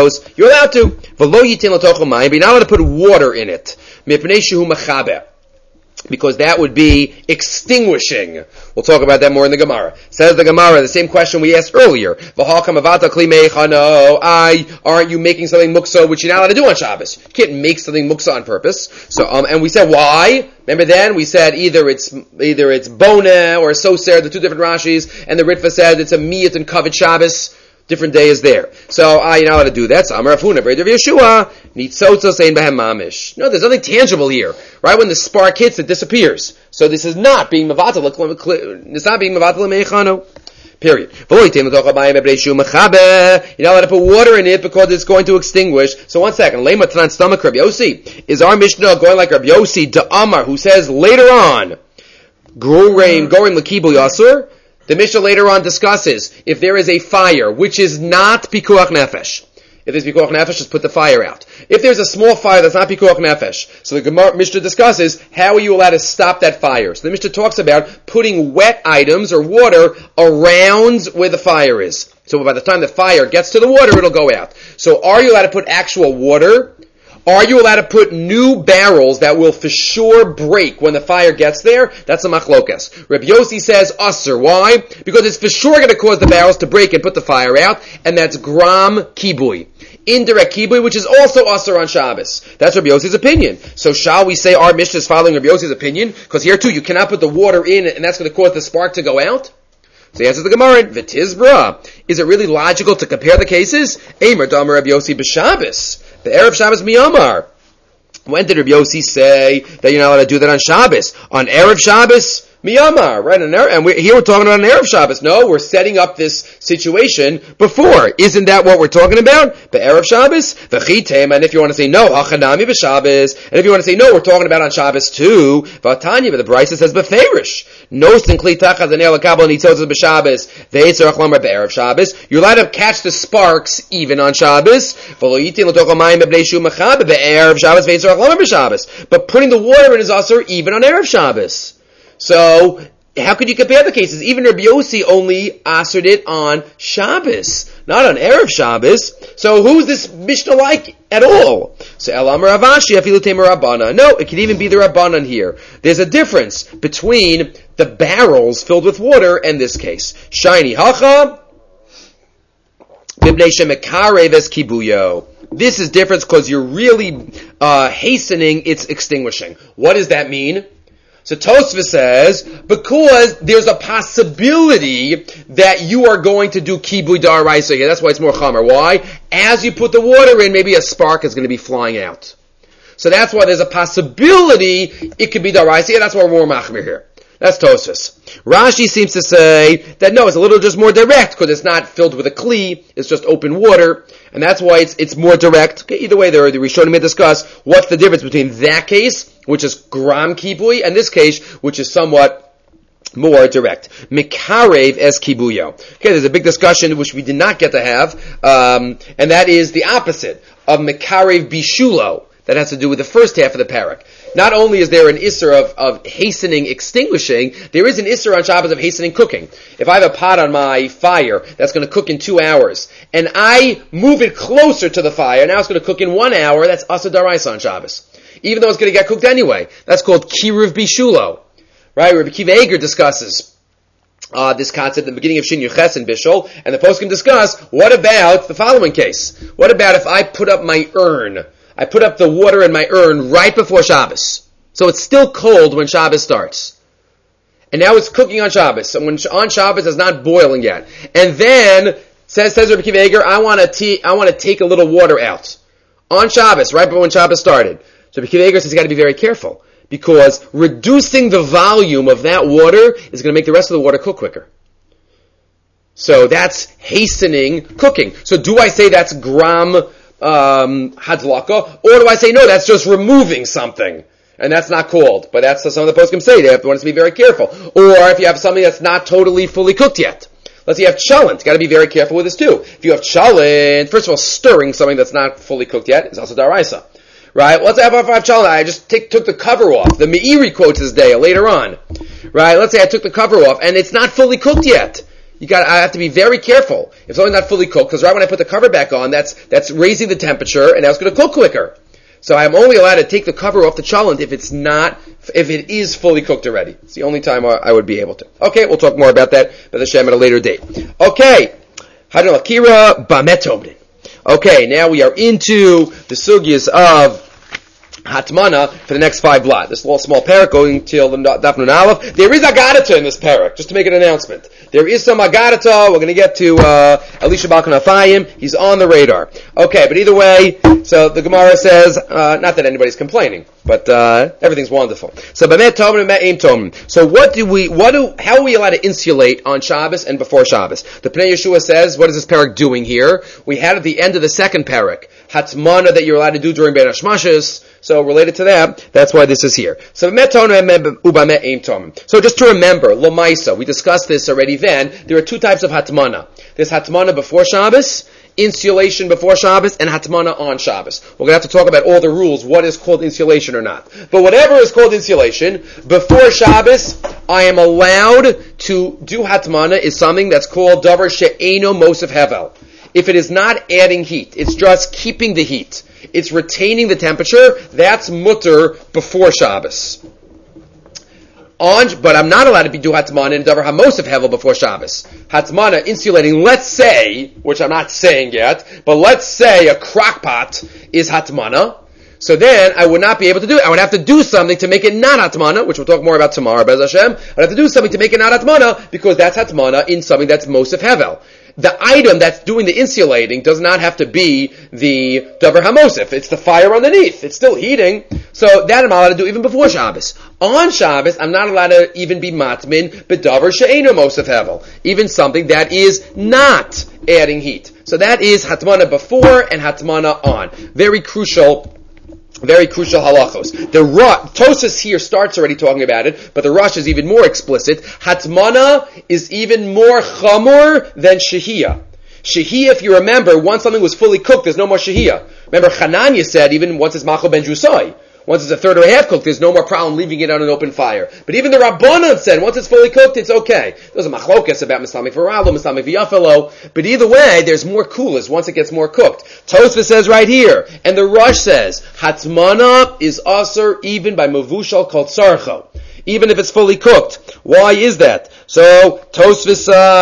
V'lo yitin l'tochel mayim, but you're not allowed to put water in it. Mipnei shehu mechaber. Because that would be extinguishing. We'll talk about that more in the Gemara. Says the Gemara, the same question we asked earlier. Aren't you making something muksa which you're not allowed to do on Shabbos? You can't make something muksa on purpose. So, and we said why? Remember then? We said either it's bona or soser, the two different Rashis, and the Ritva said it's a miyat and kavod Shabbos. Different day is there. So, you're not allowed to do that. So, Amar Afuna, Breder Yeshua, Nitzotzo Sein Behem Mamish. No, there's nothing tangible here. Right when the spark hits, it disappears. So this is not being Mavatal, it's not being Mavatal Meichano. Period. You're not allowed to put water in it because it's going to extinguish. So 1 second. Lema Tanan Stomach Rabbi Yossi. Is our Mishnah going like Rabbi Yossi to Amar, who says later on, Gorim Lakibu Yasur? The Mishnah later on discusses if there is a fire which is not pikuach nefesh. If there's pikuach nefesh, just put the fire out. If there's a small fire that's not pikuach nefesh, so the Gemara Mishnah discusses how are you allowed to stop that fire. So the Mishnah talks about putting wet items or water around where the fire is. So by the time the fire gets to the water, it'll go out. So are you allowed to put actual water? Are you allowed to put new barrels that will for sure break when the fire gets there? That's a machlokas. Reb Yossi says usser. Why? Because it's for sure going to cause the barrels to break and put the fire out, and that's gram kibui. Indirect kibui, which is also usser on Shabbos. That's Reb Yossi's opinion. So shall we say our Mishnah is following Reb Yossi's opinion? Because here too, you cannot put the water in, and that's going to cause the spark to go out? So he answers the Gemara, V'tizbra. Is it really logical to compare the cases? Eimer Damar Reb Yossi b'Shabbos. The Erev Shabbos miyamar. When did Reb Yossi say that you're not allowed to do that on Shabbos? On Erev Shabbos Miyamar, right? And here we're talking about an Erev Shabbos. No, we're setting up this situation before. Isn't that what we're talking about? The Erev Shabbos? V'chitem, and if you want to say no, Hachanami b'Shabbos, and if you want to say no, we're talking about on Shabbos too, V'atanya, but the Brisa says b'ferish. No sinkli tachas and elakabel and itzos b'Shabbos, v'etzerach lamer b'Erev Shabbos. You're allowed to catch the sparks even on Shabbos. V'lo yitin l'toch hamayim b'bnei shu mechabe b'Erev Shabbos, v'etzerach lamer b'Shabbos. But putting the water in is also even on Erev Shabbos. So, how could you compare the cases? Even Rabbi Yossi only answered it on Shabbos, not on Erev Shabbos. So who's this Mishnah like at all? So Elam Ravashi, Afilu Temer Rabbana. No, it could even be the Rabbanan here. There's a difference between the barrels filled with water and this case. Shiny Hacha, Mibnei Shemekarev es Kibuyo. This is different because you're really hastening its extinguishing. What does that mean? So Tosfos says, because there's a possibility that you are going to do kibui daraisa here. That's why it's more chamer. Why? As you put the water in, maybe a spark is going to be flying out. So that's why there's a possibility it could be daraisa. Yeah, that's why we're more machmir here. That's Tosfos. Rashi seems to say that no, it's a little just more direct because it's not filled with a kli, it's just open water, and that's why it's more direct. Okay, either way, the Rishonim may discuss what's the difference between that case, which is gram kibui, and this case, which is somewhat more direct. Mikarev es kibuyo. Okay, there's a big discussion which we did not get to have, and that is the opposite of Mikarev bishulo. That has to do with the first half of the parak. Not only is there an isser of hastening extinguishing, there is an isser on Shabbos of hastening cooking. If I have a pot on my fire that's going to cook in 2 hours, and I move it closer to the fire, now it's going to cook in 1 hour, that's asa daraisa on Shabbos. Even though it's going to get cooked anyway. That's called kiruv bishulo. Right? Rabbi Akiva Eiger discusses this concept in the beginning of Shin Yuches and Bishul, and the post can discuss, what about the following case? What about if I put up my urn? I put up the water in my urn right before Shabbos. So it's still cold when Shabbos starts. And now it's cooking on Shabbos. So when on Shabbos it's not boiling yet. And then, says Rabbi Akiva Eiger, I want to take a little water out. On Shabbos, right before when Shabbos started. So Rabbi Akiva Eiger says you got to be very careful. Because reducing the volume of that water is going to make the rest of the water cook quicker. So that's hastening cooking. So do I say that's gram hadlaka, or do I say no, that's just removing something, and that's not called, but that's some of the poskim say, they have to want us to be very careful. Or if you have something that's not totally fully cooked yet, let's say you have cholent, got to be very careful with this too. If you have cholent, first of all, stirring something that's not fully cooked yet is also daraisa. Right? Let's say if I have cholent, I just took the cover off. The Meiri quotes this day later on. Right? Let's say I took the cover off, and it's not fully cooked yet. I have to be very careful. If something's not fully cooked, because right when I put the cover back on, that's raising the temperature, and now it's going to cook quicker. So I'm only allowed to take the cover off the cholent if it is fully cooked already. It's the only time I would be able to. Okay, we'll talk more about that, by the Shem, at a later date. Okay. Hadron Akira Bametomdin. Okay, now we are into the sugyas of Hatmana for the next 5 blot. This little small parak going till the Daf Nun Aleph. There is Agadata in this parak, just to make an announcement. There is some Agadata. We're going to get to Elisha Balkan Afayim. He's on the radar. Okay, but either way, so the Gemara says, not that anybody's complaining, but everything's wonderful. So Bamet Tomim and Aim Tomim. So how are we allowed to insulate on Shabbos and before Shabbos? The Pnei Yeshua says, what is this parak doing here? We had at the end of the second parak, Hatmana that you're allowed to do during Bein Hashmashos. So related to that, that's why this is here. So just to remember, Lamaisa, we discussed this already then, there are 2 types of Hatmana. There's Hatmana before Shabbos, insulation before Shabbos, and Hatmana on Shabbos. We're going to have to talk about all the rules, what is called insulation or not. But whatever is called insulation, before Shabbos, I am allowed to do Hatmana is something that's called Davar She'eno Mosef Hevel. If it is not adding heat, it's just keeping the heat. It's retaining the temperature. That's mutter before Shabbos. But I'm not allowed to do Hatmana and Davar HaMosef Hevel before Shabbos. Hatmana, insulating, let's say, which I'm not saying yet, but let's say a crock pot is Hatmana. So then I would not be able to do it. I would have to do something to make it not Hatmana, which we'll talk more about tomorrow, Bez Hashem. I'd have to do something to make it not Hatmana, because that's Hatmana in something that's Mosef Hevel. the item that's doing the insulating does not have to be the davar hamosif. It's the fire underneath. It's still heating. So that I'm not allowed to do even before Shabbos. On Shabbos, I'm not allowed to even be matmin bedavar she'eino mosif hevel. Even something that is not adding heat. So that is hatmana before and hatmana on. Very crucial halachos. The Tosas here starts already talking about it, but the Rosh is even more explicit. Hatmana is even more chamor than shehiyah. Shehiyah, if you remember, once something was fully cooked, there's no more shehiyah. Remember, Hananya said even once it's machal ben jusai, once it's a third or a half cooked, there's no more problem leaving it on an open fire. But even the Rabbanan said once it's fully cooked, it's okay. There's a machlokas about mistamik v'ralo, mistamik v'yafelo, but either way, there's more coolers once it gets more cooked. Tosfos says right here, and the Rosh says, Hatmana is aser even by mavushal called sarcho, even if it's fully cooked. Why is that? So, Tosfos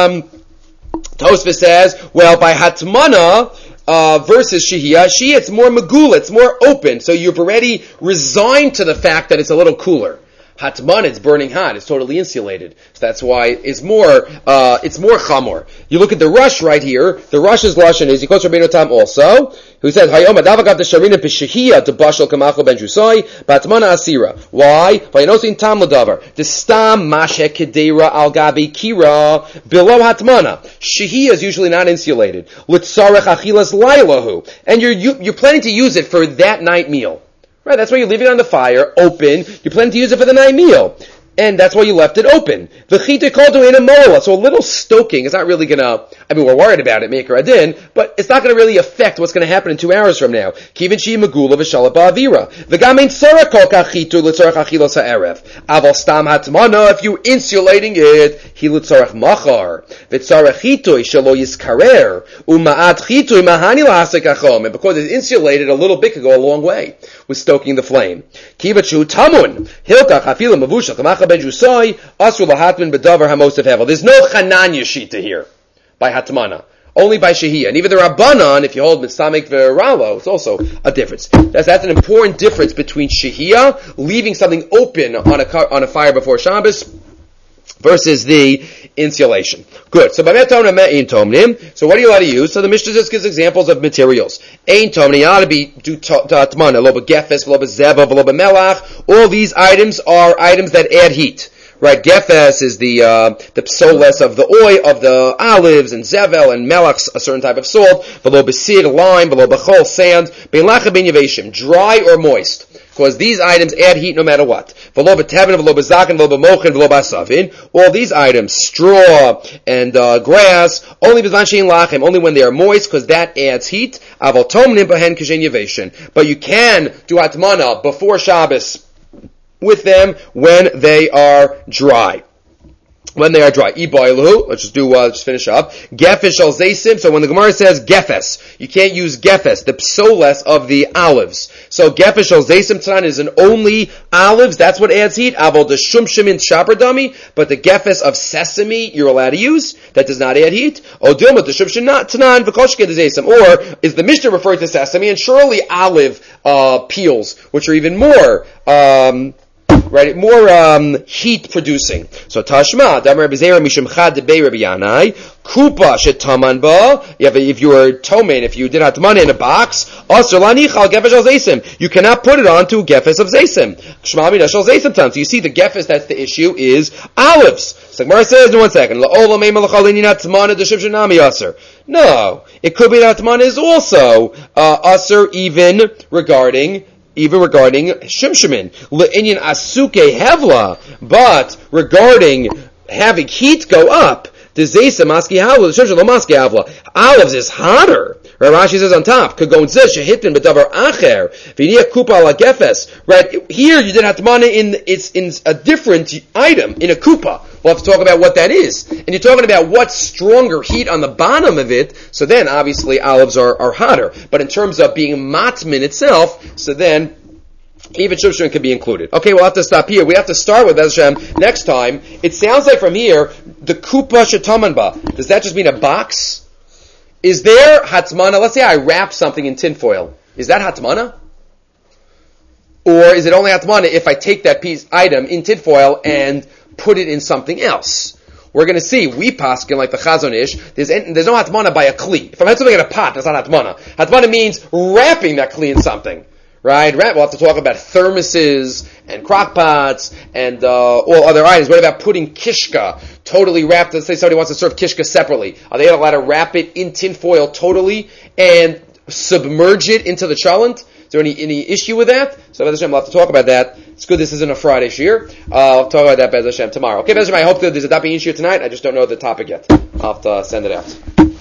says, well, by Hatmana, versus Shehiyah, it's more megula, it's more open, so you've already resigned to the fact that it's a little cooler. Hatman, it's burning hot, it's totally insulated. So that's why it's more chamor. You look at the Rush right here, the Rush's lashon is, he quotes Rabbeinu Tam also, who said, Hayom adavagat desharina p'shehiyah to bashal kamachal ben jusai, batmana asira. Why? Vayanosin tam ladavar. The stam mashek kedera al gabi kira, below hatmana. Shehiyah is usually not insulated. Litzarech achilas lailahu. And you're planning to use it for that night meal. Right, that's why you leave it on the fire, open. You plan to use it for the night meal. And that's why you left it open. V'chita kolto in a mola. So a little stoking is not really gonna, we're worried about it, Maker Adin, but it's not gonna really affect what's gonna happen in 2 hours from now. Kivin shi megula v'shala ba'avira. V'gam ein tzorach kol kachitu l'tzorach achilos ha'erev. Aval stam hatmana, if you're insulating it, hi l'tzorach machar. V'tzorach chitui shelo yiskarer. U'ma'at chitui mahani l'hasek achom. And because it's insulated, a little bit could go a long way with stoking the flame. Kivachu tamun. Hilkach afilim mavusha kamach ben jusai, asur lahatman bedavar hamos of hevel. There's no chananya shita here by hatmana, only by shehiyah. And even the Rabbanan, if you hold mitzamik v'ralo, it's also a difference. That's an important difference between shehiyah, leaving something open on a fire before Shabbos, versus the insulation. Good. So, so what are you allowed to use? So the Mishnah just gives examples of materials. Ein tomnim, you ought to be do atmana, lo b'gefes, lo b'zeva, lo b'melach. All these items are items that add heat. Right, gefes is the psoles of the oil, of the olives, and zevel, and melach, a certain type of salt, below besid, lime, below bechol, sand, bein ben yaveshim, dry or moist. Because these items add heat no matter what. All these items, straw and grass, only when they are moist, because that adds heat. But you can do atmana before Shabbos with them when they are dry. When they are dry. Let's just finish up. Gefes shel zaysim. So when the Gemara says gefes, you can't use gefes, the psoles of the olives. So gefes shel zaysim tanan is an only olives, that's what adds heat. Avol the shumshim in shapardami, but the gefes of sesame you're allowed to use, that does not add heat. Odilma the shumshim tanan v'koshke the zaysim. Or is the Mishnah referred to sesame, and surely olive peels, which are even more heat producing. So Tashma, Damar Bezera Mishum Chad Debei Rabbi Yanai, Kupa Shetaman Ba. If you were tomain, if you did hatman in a box, Asr Lanichal Gefes Al Zaysim. You cannot put it onto Gefes of Zaysim. Shmami Nashal Zaysim Tam. So you see, the Gefes that's the issue is olives. So Gemara says in 1 second, La'olam Eim Alachalin Hatman Deshim Shanami Asr. No, it could be that hatman is also Asr even regarding shimshimin, le'inyan asuke hevla, but regarding having heat go up, the zaysa maski havla, the shimshin lo maski havla, olives is hotter. Rashi says on top, kagon zeh shehitin bedavar acher, v'niyah kupa la gefes. Right here, you did hatmana it's in a different item in a kupa. We'll have to talk about what that is. And you're talking about what's stronger heat on the bottom of it, so then obviously olives are hotter. But in terms of being matmin itself, so then even shumshim can be included. Okay, we'll have to stop here. We have to start with Hashem next time. It sounds like from here, the kupa shetamanba, does that just mean a box? Is there hatmana? Let's say I wrap something in tinfoil. Is that hatmana? Or is it only hatmana if I take that item in tinfoil and put it in something else? we're going to see, we paskin like the Chazon Ish, there's no hatmana by a kli. If I'm having something in a pot, that's not hatmana. Hatmana means wrapping that kli in something. Right? We'll have to talk about thermoses and crock pots and all other items. What about putting kishka totally wrapped? Let's say somebody wants to serve kishka separately. Are they allowed to wrap it in tin foil totally and submerge it into the chalent? Is there any issue with that? So Bez Hashem, we'll have to talk about that. It's good this isn't a Friday shiur. I'll talk about that Bez Hashem tomorrow. Okay, Bez Hashem, I hope that there's a Dapin shiur tonight. I just don't know the topic yet. I'll have to send it out.